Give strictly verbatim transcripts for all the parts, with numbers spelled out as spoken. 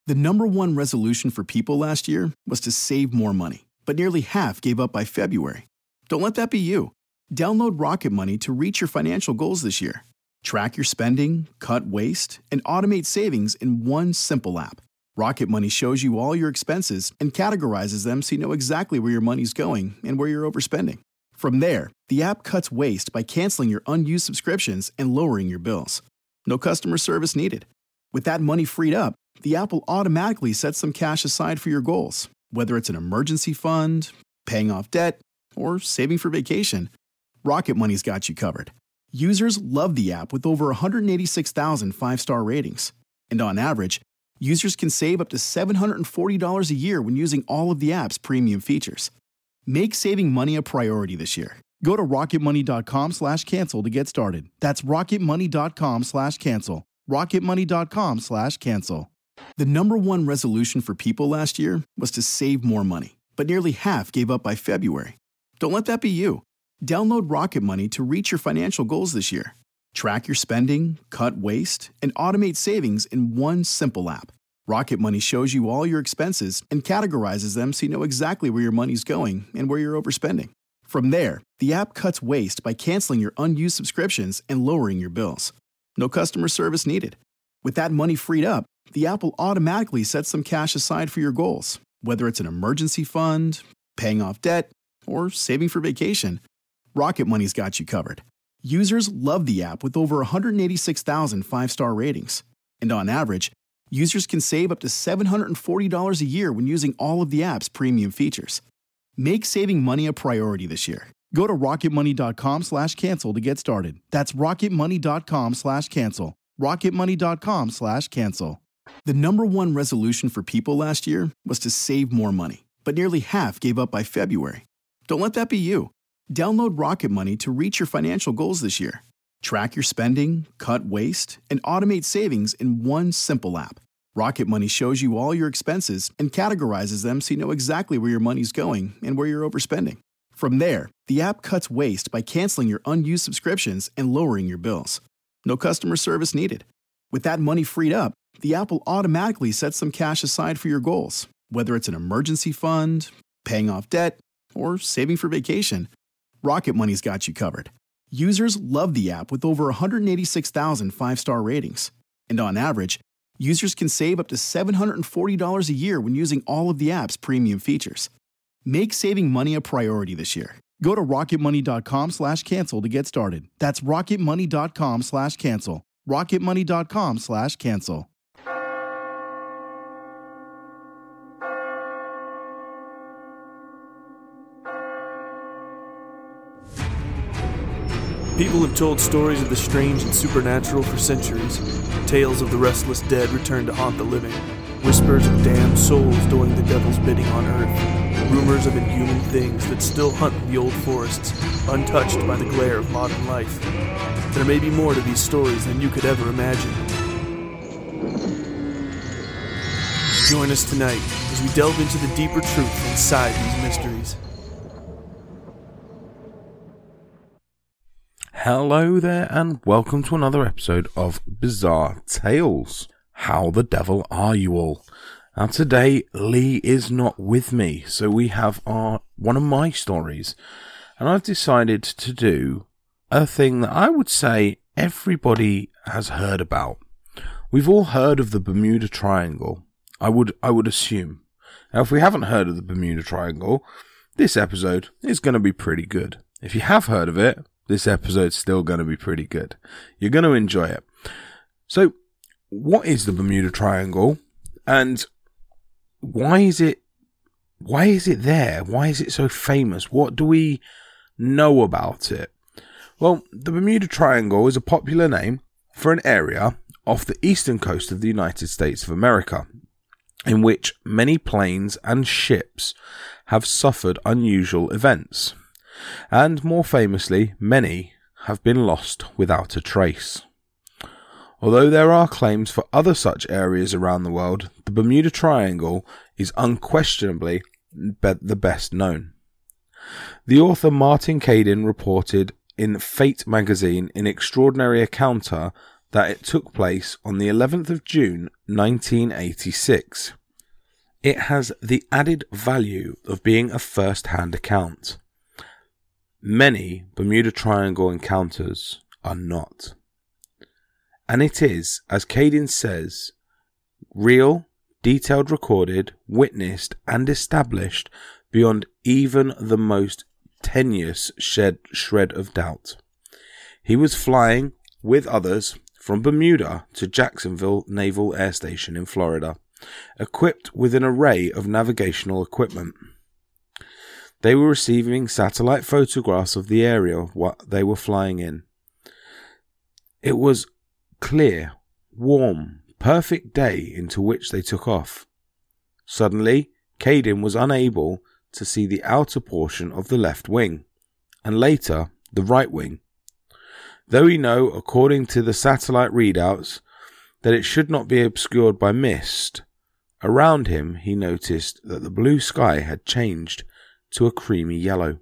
The number one resolution for people last year was to save more money, but nearly half gave up by February. Don't let that be you. Download Rocket Money to reach your financial goals this year. Track your spending, cut waste, and automate savings in one simple app. Rocket Money shows you all your expenses and categorizes them so you know exactly where your money's going and where you're overspending. From there, the app cuts waste by canceling your unused subscriptions and lowering your bills. No customer service needed. With that money freed up, the app will automatically set some cash aside for your goals, whether it's an emergency fund, paying off debt, or saving for vacation. Rocket Money's got you covered. Users love the app with over one hundred eighty-six thousand five-star ratings. And on average, users can save up to seven hundred forty dollars a year when using all of the app's premium features. Make saving money a priority this year. Go to rocketmoney.com slash cancel to get started. That's rocketmoney.com slash cancel. rocketmoney.com slash cancel. The number one resolution for people last year was to save more money, but nearly half gave up by February. Don't let that be you. Download Rocket Money to reach your financial goals this year. Track your spending, cut waste, and automate savings in one simple app. Rocket Money shows you all your expenses and categorizes them so you know exactly where your money's going and where you're overspending. From there, the app cuts waste by canceling your unused subscriptions and lowering your bills. No customer service needed. With that money freed up, the app will automatically set some cash aside for your goals, whether it's an emergency fund, paying off debt, or saving for vacation. Rocket Money's got you covered. Users love the app with over one hundred eighty-six thousand five-star ratings. And on average, users can save up to seven hundred forty dollars a year when using all of the app's premium features. Make saving money a priority this year. Go to rocketmoney.com slash cancel to get started. That's rocketmoney.com slash cancel. rocketmoney.com slash cancel. The number one resolution for people last year was to save more money, but nearly half gave up by February. Don't let that be you. Download Rocket Money to reach your financial goals this year. Track your spending, cut waste, and automate savings in one simple app. Rocket Money shows you all your expenses and categorizes them so you know exactly where your money's going and where you're overspending. From there, the app cuts waste by canceling your unused subscriptions and lowering your bills. No customer service needed. With that money freed up, the app will automatically set some cash aside for your goals, whether it's an emergency fund, paying off debt, or saving for vacation. Rocket Money's got you covered. Users love the app with over one hundred eighty-six thousand five-star ratings. And on average, users can save up to seven hundred forty dollars a year when using all of the app's premium features. Make saving money a priority this year. Go to rocketmoney.com slash cancel to get started. That's rocketmoney.com slash cancel. rocketmoney.com slash cancel. People have told stories of the strange and supernatural for centuries. Tales of the restless dead return to haunt the living. Whispers of damned souls doing the devil's bidding on earth. Rumors of inhuman things that still hunt the old forests, untouched by the glare of modern life. There may be more to these stories than you could ever imagine. Join us tonight as we delve into the deeper truth inside these mysteries. Hello there, and welcome to another episode of Bizarre Tales. How the devil are you all? Now today, Lee is not with me, so we have our one of my stories, and I've decided to do a thing that I would say everybody has heard about. We've all heard of the Bermuda Triangle, I would I would assume. Now if we haven't heard of the Bermuda Triangle, this episode is going to be pretty good. If you have heard of it, this episode's still going to be pretty good. You're going to enjoy it. So, what is the Bermuda Triangle, and why is it why is it there? Why is it so famous? What do we know about it? Well, the Bermuda Triangle is a popular name for an area off the eastern coast of the United States of America, in which many planes and ships have suffered unusual events. And more famously, many have been lost without a trace. Although there are claims for other such areas around the world, the Bermuda Triangle is unquestionably be- the best known. The author Martin Caidin reported in Fate magazine in Extraordinary Encounter that it took place on the eleventh of June nineteen eighty-six. It has the added value of being a first-hand account. Many Bermuda Triangle encounters are not. And it is, as Cadin says, real, detailed, recorded, witnessed, and established beyond even the most tenuous shed, shred of doubt. He was flying with others from Bermuda to Jacksonville Naval Air Station in Florida, equipped with an array of navigational equipment. They were receiving satellite photographs of the area what they were flying in. It was clear, warm, perfect day into which they took off. Suddenly, Cadin was unable to see the outer portion of the left wing, and later the right wing. Though he know, according to the satellite readouts, that it should not be obscured by mist, around him he noticed that the blue sky had changed to a creamy yellow.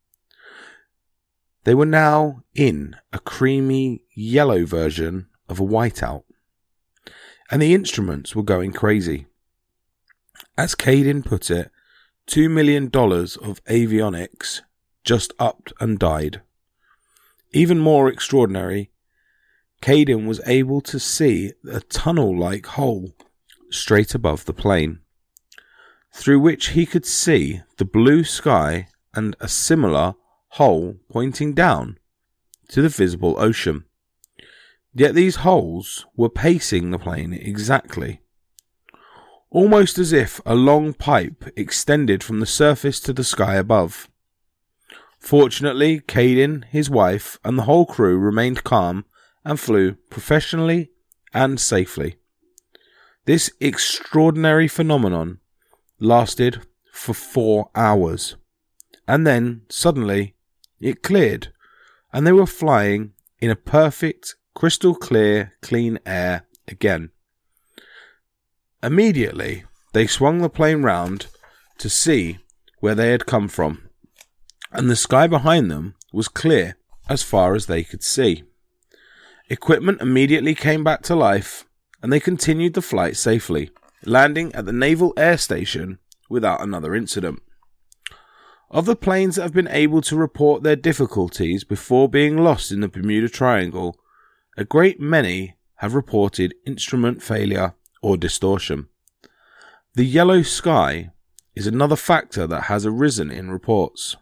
They were now in a creamy yellow version of a whiteout, and the instruments were going crazy. As Cadin put it, two million dollars of avionics just upped and died. Even more extraordinary, Cadin was able to see a tunnel-like hole straight above the plane, through which he could see the blue sky and a similar hole pointing down to the visible ocean. Yet these holes were pacing the plane exactly, almost as if a long pipe extended from the surface to the sky above. Fortunately, Cadin, his wife, and the whole crew remained calm and flew professionally and safely. This extraordinary phenomenon lasted for four hours, and then, suddenly, it cleared, and they were flying in a perfect, crystal clear, clean air again. Immediately, they swung the plane round to see where they had come from, and the sky behind them was clear as far as they could see. Equipment immediately came back to life, and they continued the flight safely, landing at the Naval Air Station without another incident. Of the planes that have been able to report their difficulties before being lost in the Bermuda Triangle, a great many have reported instrument failure or distortion. The yellow sky is another factor that has arisen in reports.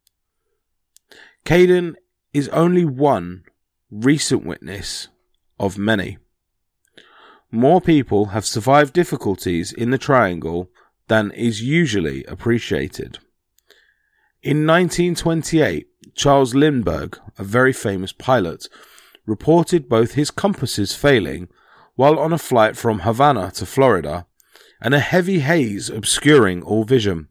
Cadin is only one recent witness of many. More people have survived difficulties in the Triangle than is usually appreciated. In nineteen twenty-eight, Charles Lindbergh, a very famous pilot, reported both his compasses failing while on a flight from Havana to Florida, and a heavy haze obscuring all vision.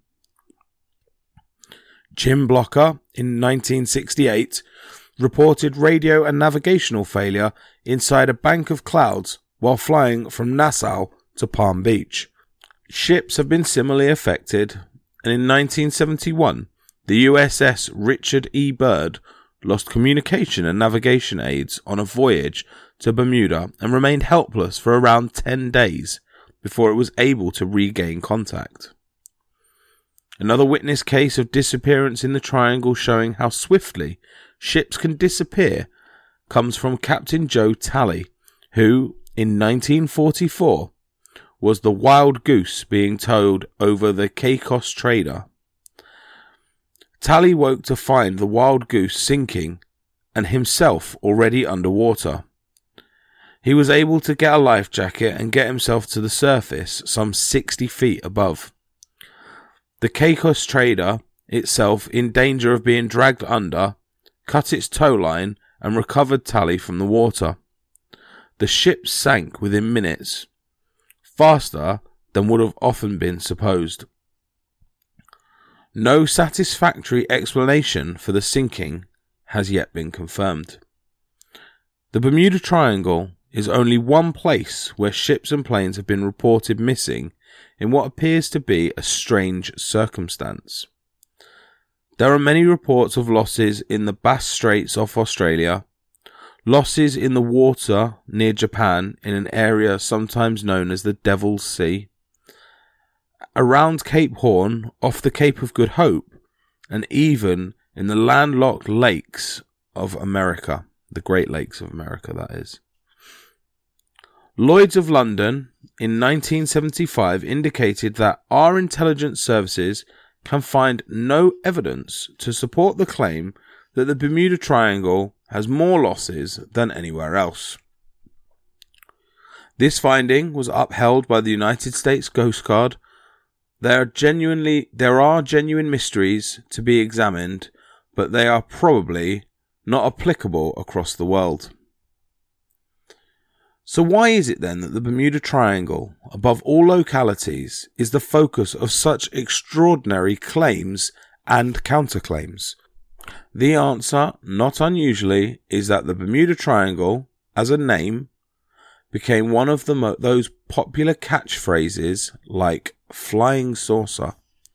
Jim Blocker, in nineteen sixty-eight, reported radio and navigational failure inside a bank of clouds while flying from Nassau to Palm Beach. Ships have been similarly affected, and in nineteen seventy-one, the U S S Richard E. Byrd lost communication and navigation aids on a voyage to Bermuda and remained helpless for around ten days before it was able to regain contact. Another witness case of disappearance in the Triangle showing how swiftly ships can disappear comes from Captain Joe Talley, who, in nineteen forty-four, was the Wild Goose being towed over the Caicos Trader. Talley woke to find the Wild Goose sinking and himself already underwater. He was able to get a life jacket and get himself to the surface some sixty feet above. The Caicos Trader, itself in danger of being dragged under, cut its tow line and recovered Talley from the water. The ship sank within minutes, faster than would have often been supposed. No satisfactory explanation for the sinking has yet been confirmed. The Bermuda Triangle is only one place where ships and planes have been reported missing in what appears to be a strange circumstance. There are many reports of losses in the Bass Straits off Australia, losses in the water near Japan in an area sometimes known as the Devil's Sea, around Cape Horn, off the Cape of Good Hope, and even in the landlocked lakes of America, the Great Lakes of America, that is. Lloyd's of London in nineteen seventy-five indicated that our intelligence services can find no evidence to support the claim that the Bermuda Triangle has more losses than anywhere else. This finding was upheld by the United States Coast Guard. There are genuinely there are genuine mysteries to be examined, but they are probably not applicable across the world. So why is it then that the Bermuda Triangle, above all localities, is the focus of such extraordinary claims and counterclaims? The answer, not unusually, is that the Bermuda Triangle, as a name, became one of the mo- those popular catchphrases like flying saucer,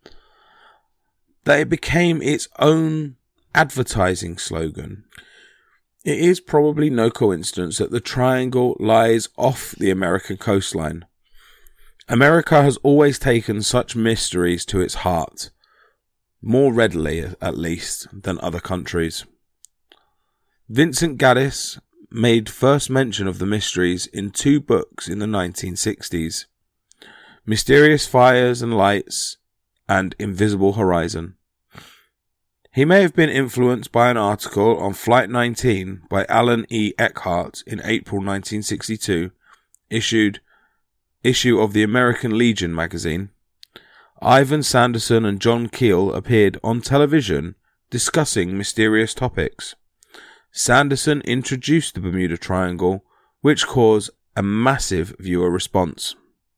that it became its own advertising slogan. It is probably no coincidence that the triangle lies off the American coastline. America has always taken such mysteries to its heart, more readily at least than other countries. Vincent Gaddis made first mention of the mysteries in two books in the nineteen sixties, Mysterious Fires and Lights and Invisible Horizon. He may have been influenced by an article on Flight nineteen by Alan E. Eckhart in April nineteen sixty-two, issued issue of the American Legion magazine. Ivan Sanderson and John Keel appeared on television discussing mysterious topics. Sanderson introduced the Bermuda Triangle, which caused a massive viewer response.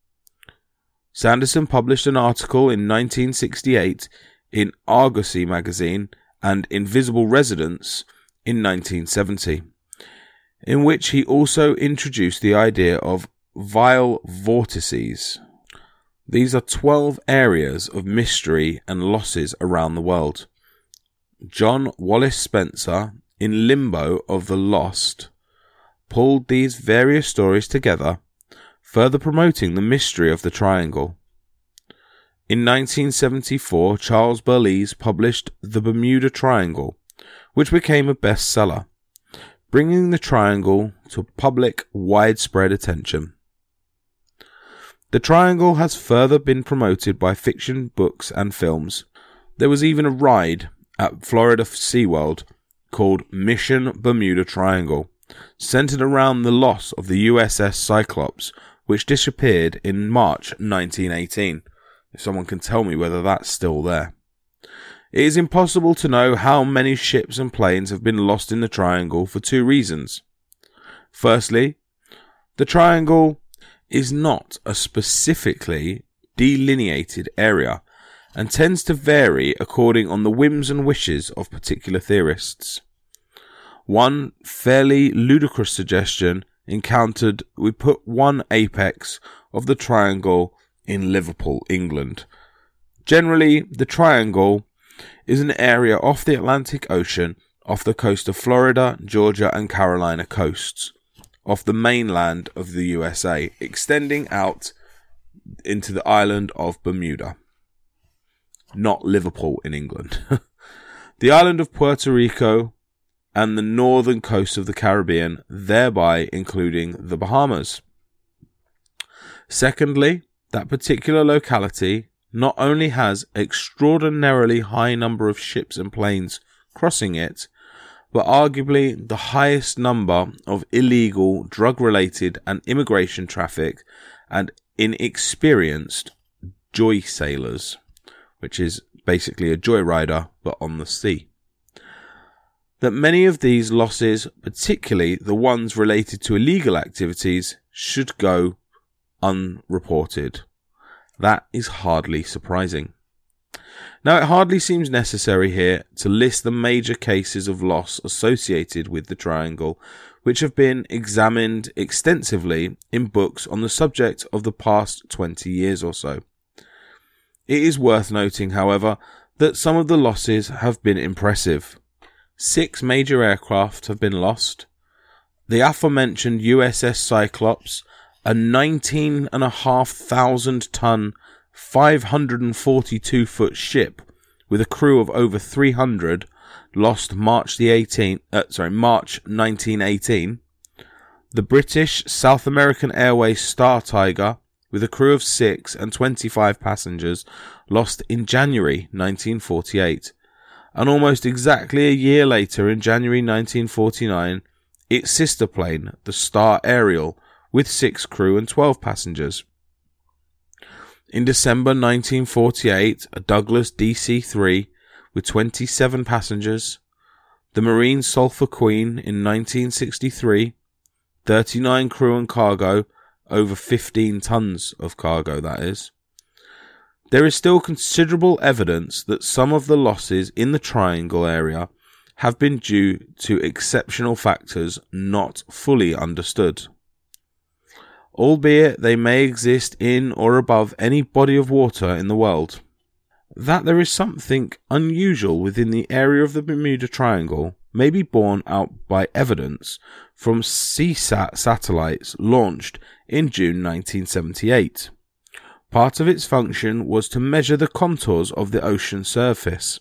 Sanderson published an article in nineteen sixty-eight in Argosy magazine and Invisible Residents in nineteen seventy, in which he also introduced the idea of vile vortices. These are twelve areas of mystery and losses around the world. John Wallace Spencer, in Limbo of the Lost, pulled these various stories together, further promoting the mystery of the triangle. In nineteen seventy-four, Charles Berlitz published The Bermuda Triangle, which became a bestseller, bringing the triangle to public widespread attention. The triangle has further been promoted by fiction, books and films. There was even a ride at Florida SeaWorld called Mission Bermuda Triangle, centered around the loss of the U S S Cyclops, which disappeared in March nineteen eighteen. If someone can tell me whether that's still there. It is impossible to know how many ships and planes have been lost in the triangle for two reasons. Firstly, the triangle is not a specifically delineated area and tends to vary according on the whims and wishes of particular theorists. One fairly ludicrous suggestion encountered we put one apex of the triangle in Liverpool, England. Generally, the triangle is an area off the Atlantic Ocean, off the coast of Florida, Georgia and Carolina coasts, off the mainland of the U S A, extending out into the island of Bermuda. Not Liverpool in England. The island of Puerto Rico and the northern coast of the Caribbean, thereby including the Bahamas. Secondly, that particular locality not only has extraordinarily high number of ships and planes crossing it, but arguably the highest number of illegal drug-related and immigration traffic and inexperienced joy sailors, which is basically a joyrider but on the sea. That many of these losses, particularly the ones related to illegal activities, should go unreported. That is hardly surprising. Now, it hardly seems necessary here to list the major cases of loss associated with the triangle, which have been examined extensively in books on the subject of the past twenty years or so. It is worth noting, however, that some of the losses have been impressive. Six major aircraft have been lost. The aforementioned U S S Cyclops, a nineteen and a half thousand ton, five hundred forty-two foot ship with a crew of over three hundred, lost March the eighteenth, uh, sorry, March nineteen eighteen. The British South American Airways Star Tiger, with a crew of six and twenty-five passengers, lost in January nineteen forty-eight. And almost exactly a year later, in January nineteen forty-nine, its sister plane, the Star Ariel, with six crew and twelve passengers. In December nineteen forty-eight, a Douglas D C three with twenty-seven passengers. The Marine Sulphur Queen in nineteen sixty-three, thirty-nine crew and cargo, over fifteen tons of cargo, that is. There is still considerable evidence that some of the losses in the Triangle area have been due to exceptional factors not fully understood, albeit they may exist in or above any body of water in the world. That there is something unusual within the area of the Bermuda Triangle may be borne out by evidence from C SAT satellites launched in June nineteen seventy-eight. Part of its function was to measure the contours of the ocean surface.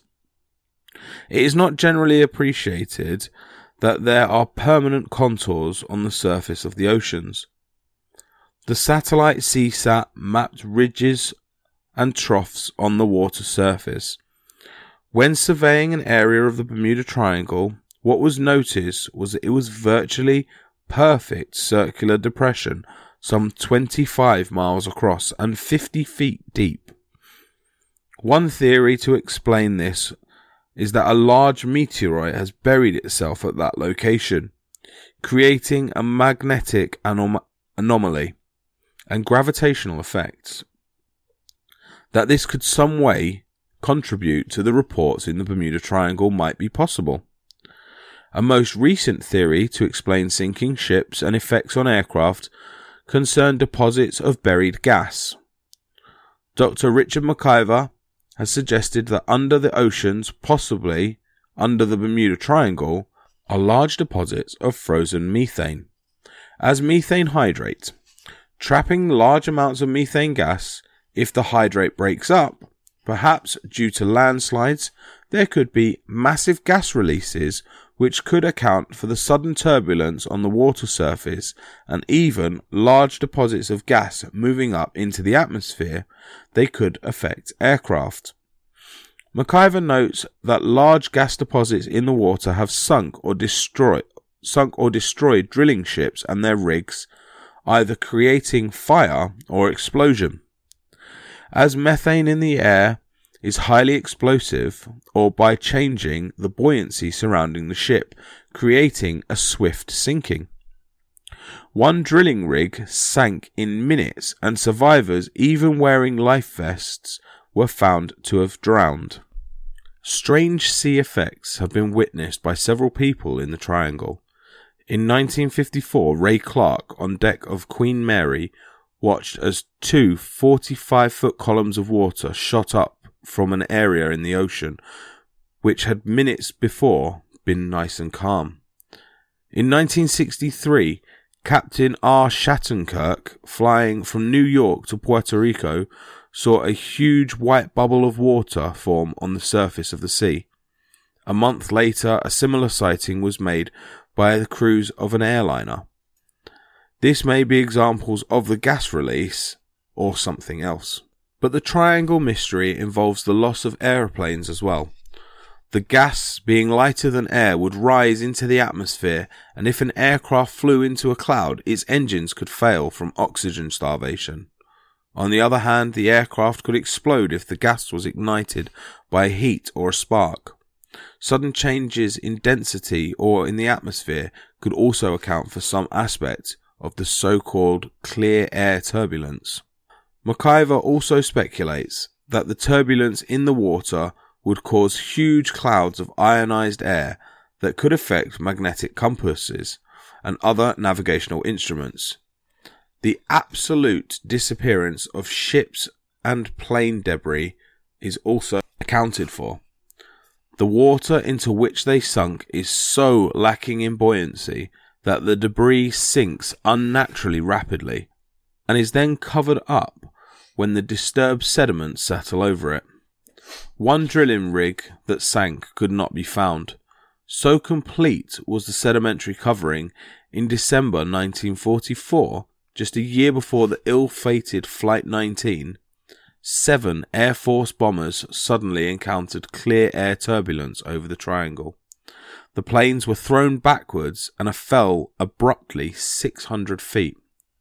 It is not generally appreciated that there are permanent contours on the surface of the oceans. The satellite C SAT mapped ridges and troughs on the water surface. When surveying an area of the Bermuda Triangle, what was noticed was that it was virtually perfect circular depression, some twenty-five miles across and fifty feet deep. One theory to explain this is that a large meteorite has buried itself at that location, creating a magnetic anom- anomaly and gravitational effects. That this could some way contribute to the reports in the Bermuda Triangle might be possible. A most recent theory to explain sinking ships and effects on aircraft concern deposits of buried gas. Doctor Richard McIver has suggested that under the oceans, possibly under the Bermuda Triangle, are large deposits of frozen methane. As methane hydrate, trapping large amounts of methane gas, if the hydrate breaks up, perhaps due to landslides, there could be massive gas releases which could account for the sudden turbulence on the water surface and even large deposits of gas moving up into the atmosphere. They could affect aircraft. McIver notes that large gas deposits in the water have sunk or destroyed, sunk or destroyed drilling ships and their rigs, either creating fire or explosion. As methane in the air is highly explosive, or by changing the buoyancy surrounding the ship, creating a swift sinking. One drilling rig sank in minutes, and survivors, even wearing life vests, were found to have drowned. Strange sea effects have been witnessed by several people in the Triangle. In nineteen fifty-four, Ray Clark, on deck of Queen Mary, watched as two forty-five foot columns of water shot up from an area in the ocean, which had minutes before been nice and calm. In nineteen sixty-three, Captain R. Shattenkirk, flying from New York to Puerto Rico, saw a huge white bubble of water form on the surface of the sea. A month later, a similar sighting was made by the crews of an airliner. This may be examples of the gas release or something else. But the Triangle mystery involves the loss of aeroplanes as well. The gas, being lighter than air, would rise into the atmosphere, and if an aircraft flew into a cloud, its engines could fail from oxygen starvation. On the other hand, the aircraft could explode if the gas was ignited by heat or a spark. Sudden changes in density or in the atmosphere could also account for some aspect of the so-called clear air turbulence. McIver also speculates that the turbulence in the water would cause huge clouds of ionized air that could affect magnetic compasses and other navigational instruments. The absolute disappearance of ships and plane debris is also accounted for. The water into which they sunk is so lacking in buoyancy that the debris sinks unnaturally rapidly and is then covered up when the disturbed sediments settle over it. One drilling rig that sank could not be found. So complete was the sedimentary covering in December nineteen forty-four, just a year before the ill-fated Flight nineteen, seven Air Force bombers suddenly encountered clear air turbulence over the triangle. The planes were thrown backwards and fell abruptly six hundred feet.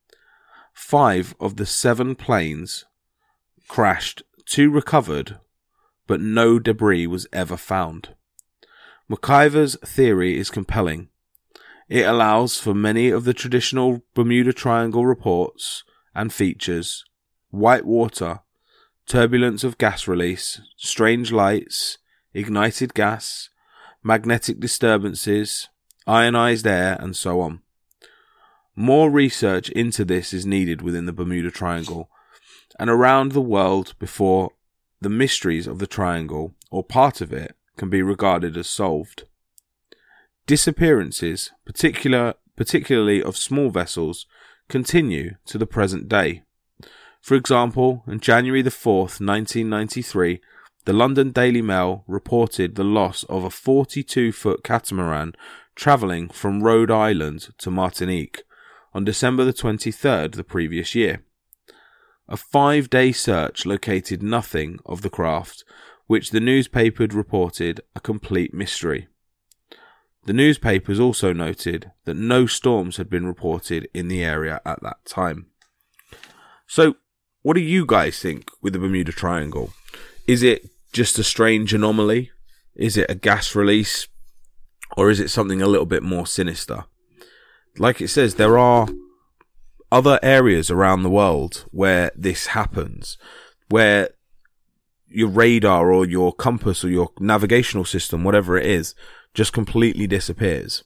Five of the seven planes crashed, two recovered, but no debris was ever found. McIver's theory is compelling. It allows for many of the traditional Bermuda Triangle reports and features: white water, turbulence of gas release, strange lights, ignited gas, magnetic disturbances, ionized air, and so on. More research into this is needed within the Bermuda Triangle and around the world before the mysteries of the triangle, or part of it, can be regarded as solved. Disappearances, particular, particularly of small vessels, continue to the present day. For example, on January the fourth, nineteen ninety-three, the London Daily Mail reported the loss of a forty-two foot catamaran travelling from Rhode Island to Martinique on December the twenty-third the previous year. A five-day search located nothing of the craft, which the newspaper reported a complete mystery. The newspapers also noted that no storms had been reported in the area at that time. So, what do you guys think with the Bermuda Triangle? Is it just a strange anomaly? Is it a gas release? Or is it something a little bit more sinister? Like it says, there are other areas around the world where this happens, where your radar or your compass or your navigational system, whatever it is, just completely disappears.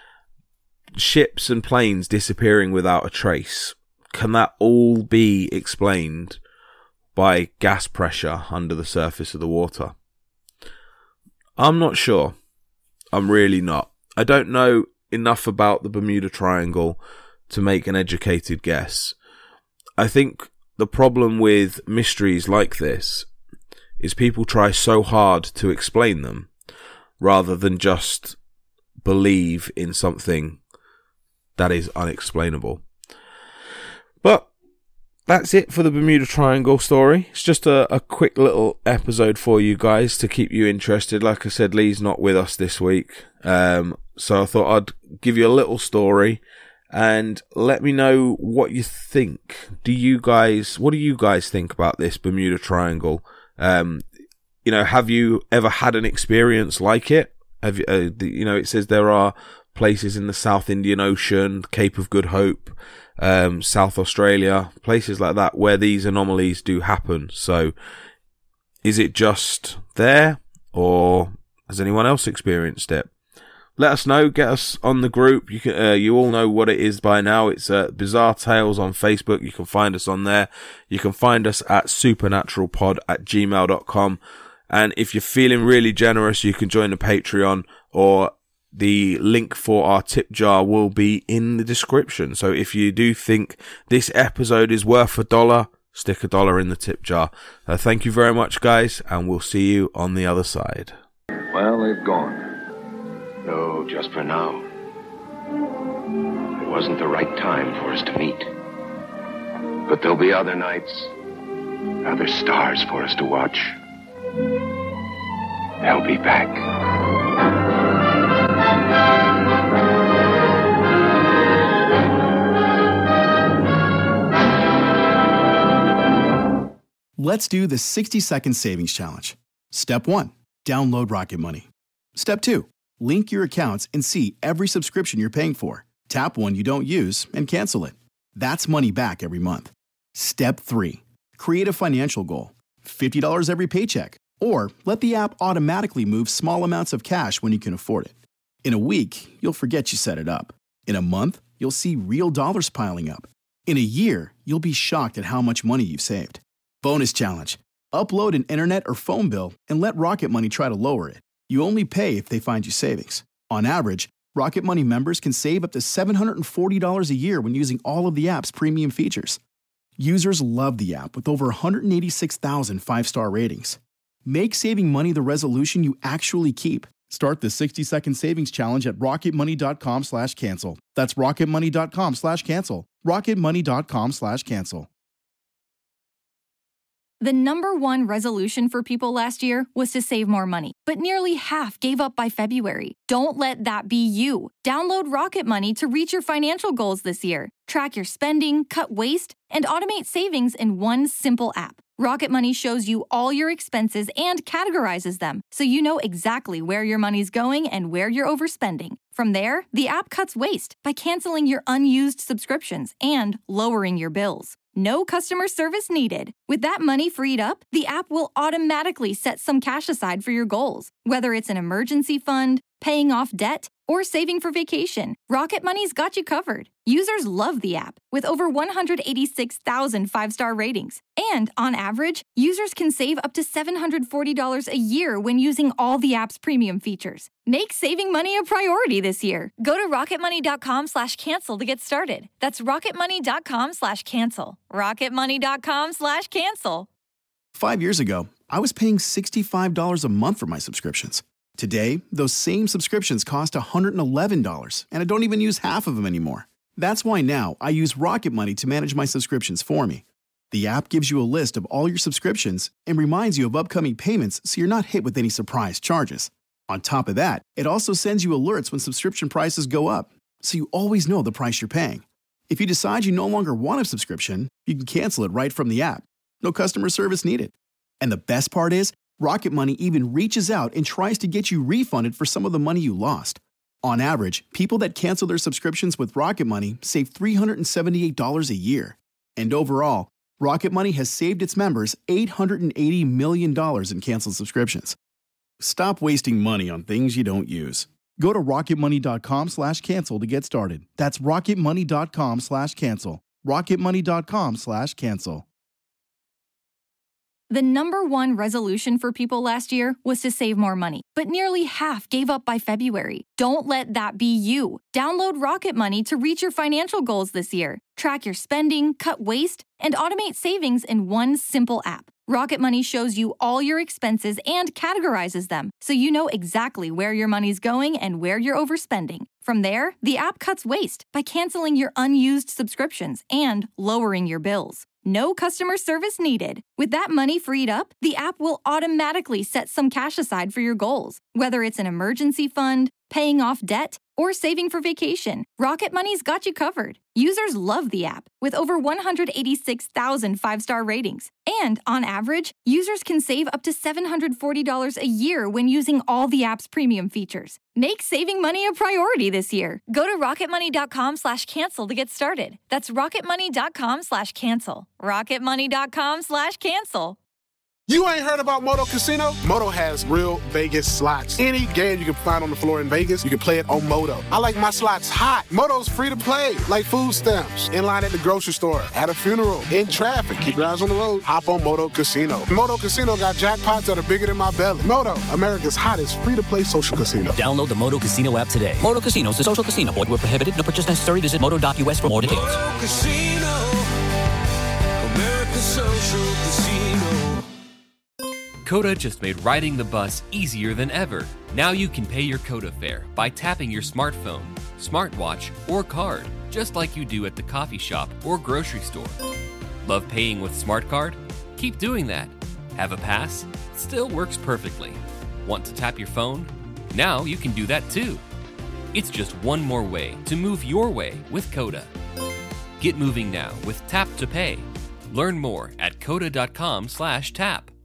Ships and planes disappearing without a trace. Can that all be explained by gas pressure under the surface of the water? I'm not sure. I'm really not. I don't know enough about the Bermuda Triangle to make an educated guess. I think the problem with mysteries like this is people try so hard to explain them rather than just believe in something that is unexplainable. But that's it for the Bermuda Triangle story. It's just a, a quick little episode for you guys to keep you interested. Like I said, Lee's not with us this week, um, so I thought I'd give you a little story and let me know what you think. Do you guys, what do you guys think about this Bermuda Triangle? Um, you know, have you ever had an experience like it? Have you, uh, the, you know, it says there are places in the South Indian Ocean, Cape of Good Hope, um, South Australia, places like that where these anomalies do happen. So is it just there, or has anyone else experienced it? Let us know. Get us on the group. You can, uh, you all know what it is by now. It's uh, Bizarre Tales on Facebook. You can find us on there. You can find us at supernaturalpod at gmail dot com. And if you're feeling really generous, you can join the Patreon, or the link for our tip jar will be in the description. So if you do think this episode is worth a dollar, stick a dollar in the tip jar. Uh, thank you very much, guys, and we'll see you on the other side. Well, they've gone. No, just for now. It wasn't the right time for us to meet. But there'll be other nights, other stars for us to watch. They'll be back. Let's do the sixty second savings challenge. Step one, download Rocket Money. Step two, link your accounts and see every subscription you're paying for. Tap one you don't use and cancel it. That's money back every month. Step three, create a financial goal. fifty dollars every paycheck. Or let the app automatically move small amounts of cash when you can afford it. In a week, you'll forget you set it up. In a month, you'll see real dollars piling up. In a year, you'll be shocked at how much money you've saved. Bonus challenge. Upload an internet or phone bill and let Rocket Money try to lower it. You only pay if they find you savings. On average, Rocket Money members can save up to seven hundred forty dollars a year when using all of the app's premium features. Users love the app with over one hundred eighty-six thousand five-star ratings. Make saving money the resolution you actually keep. Start the sixty-second savings challenge at rocketmoney.com slash cancel. That's rocketmoney.com slash cancel. rocketmoney.com slash cancel. The number one resolution for people last year was to save more money, but nearly half gave up by February. Don't let that be you. Download Rocket Money to reach your financial goals this year. Track your spending, cut waste, and automate savings in one simple app. Rocket Money shows you all your expenses and categorizes them, so you know exactly where your money's going and where you're overspending. From there, the app cuts waste by canceling your unused subscriptions and lowering your bills. No customer service needed. With that money freed up, the app will automatically set some cash aside for your goals. Whether it's an emergency fund, paying off debt, or saving for vacation, Rocket Money's got you covered. Users love the app, with over one hundred eighty-six thousand five-star ratings. And, on average, users can save up to seven hundred forty dollars a year when using all the app's premium features. Make saving money a priority this year. Go to rocketmoney.com slash cancel to get started. That's rocketmoney.com slash cancel. rocketmoney.com slash cancel. Five years ago, I was paying sixty-five dollars a month for my subscriptions. Today, those same subscriptions cost one hundred eleven dollars, and I don't even use half of them anymore. That's why now I use Rocket Money to manage my subscriptions for me. The app gives you a list of all your subscriptions and reminds you of upcoming payments so you're not hit with any surprise charges. On top of that, it also sends you alerts when subscription prices go up, so you always know the price you're paying. If you decide you no longer want a subscription, you can cancel it right from the app. No customer service needed. And the best part is, Rocket Money even reaches out and tries to get you refunded for some of the money you lost. On average, people that cancel their subscriptions with Rocket Money save three hundred seventy-eight dollars a year. And overall, Rocket Money has saved its members eight hundred eighty million dollars in canceled subscriptions. Stop wasting money on things you don't use. Go to rocketmoney.com slash cancel to get started. That's rocketmoney.com slash cancel. rocketmoney.com slash cancel. The number one resolution for people last year was to save more money, but nearly half gave up by February. Don't let that be you. Download Rocket Money to reach your financial goals this year. Track your spending, cut waste, and automate savings in one simple app. Rocket Money shows you all your expenses and categorizes them, so you know exactly where your money's going and where you're overspending. From there, the app cuts waste by canceling your unused subscriptions and lowering your bills. No customer service needed. With that money freed up, the app will automatically set some cash aside for your goals. Whether it's an emergency fund, paying off debt, or saving for vacation, Rocket Money's got you covered. Users love the app, with over one hundred eighty-six thousand five-star ratings. And, on average, users can save up to seven hundred forty dollars a year when using all the app's premium features. Make saving money a priority this year. Go to rocketmoney.com slash cancel to get started. That's rocketmoney.com slash cancel. rocketmoney.com slash cancel. You ain't heard about Moto Casino? Moto has real Vegas slots. Any game you can find on the floor in Vegas, you can play it on Moto. I like my slots hot. Moto's free to play, like food stamps. In line at the grocery store, at a funeral, in traffic. Keep your eyes on the road. Hop on Moto Casino. Moto Casino got jackpots that are bigger than my belly. Moto, America's hottest free-to-play social casino. Download the Moto Casino app today. Moto Casino is a social casino. Void where prohibited. No purchase necessary. Visit moto dot U S for more details. Moto Casino, America's social casino. Coda just made riding the bus easier than ever. Now you can pay your Coda fare by tapping your smartphone, smartwatch, or card, just like you do at the coffee shop or grocery store. Love paying with SmartCard? Keep doing that. Have a pass? Still works perfectly. Want to tap your phone? Now you can do that too. It's just one more way to move your way with Coda. Get moving now with Tap to Pay. Learn more at coda dot com slash tap.